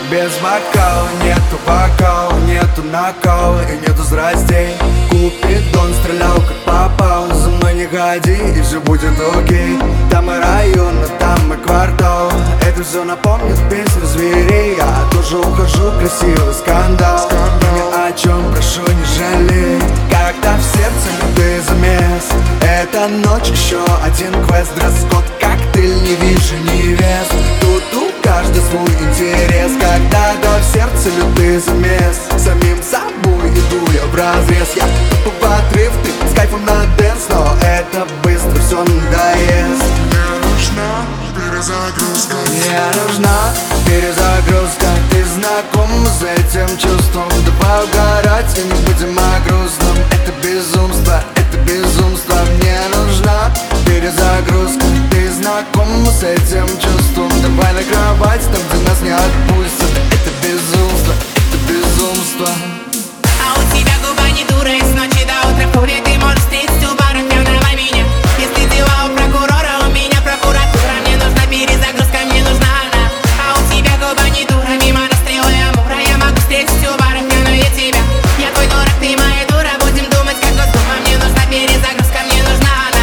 без бокала, нету бокала, нету накала и нету страстей. Купидон стрелял как попал, за мной не ходи и все будет окей. Там и район, а там и квартал, это все напомнит песню зверей. Я тоже ухожу, красивый скандал, ни о чем прошу не жалей. Когда в сердце любые замес, эта ночь еще один квест. Дресс-код, коктейль, не вижу невест. Тут у каждый свой интерес. Когда в сердце лютый замес, самим собой иду я вразрез. Я тупо в отрыв, ты с кайфом на дэнс, но это быстро все надоест. Мне нужна перезагрузка. Мне нужна перезагрузка. Ты знаком с этим чувством? Давай угорать и не будем о грустном. Это безумство, это безумство. Мне нужна перезагрузка. Ты знаком с этим чувством? Давай на кровать, там где нас не отпустят. Это безумство, это безумство. А у тебя губа не дура, и с ночи до утра курит. Ты можешь встретить у баров, пьяного меня. Если дела у прокурора, у меня прокуратура. Мне нужна перезагрузка, мне нужна она. А у тебя губа не дура, мимо расстрела и амура. Я могу встретить у баров, пьяную тебя. Я твой дурак, ты моя дура. Будем думать, как Госдума. Мне нужна перезагрузка, мне нужна она.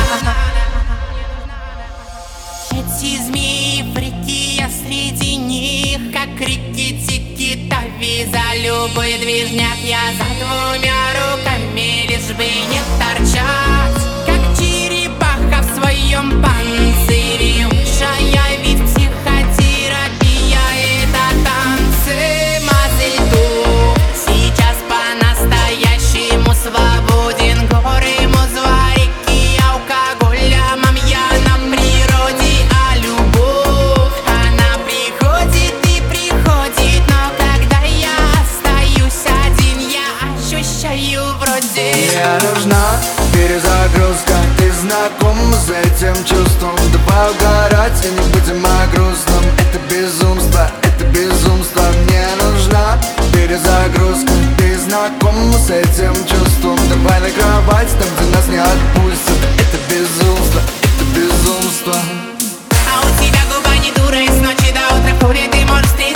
Эти змеи, фрики, я среди них, как реки, тики-тави. За любой движняк я за двумя руками, лишь бы не торчать, как черепаха в своем панцире. Лучшая ведь психотерапия — это танцы. Мазельту сейчас по-настоящему свободен. Горы, музва, реки, алкоголь, мамья на природе. А любовь, она приходит и приходит. Но когда я остаюсь один, я ощущаю вроде. Мне нужна перезагрузка. Ты знаком с этим чувством? Давай угорать и не будем о грустном. Это безумство, это безумство. Мне нужна перезагрузка. Ты знаком с этим чувством? Давай на кровать, там где нас не отпустят. Это безумство, это безумство. А у тебя губа не дура, и с ночи до утра курит. Ты можешь встретить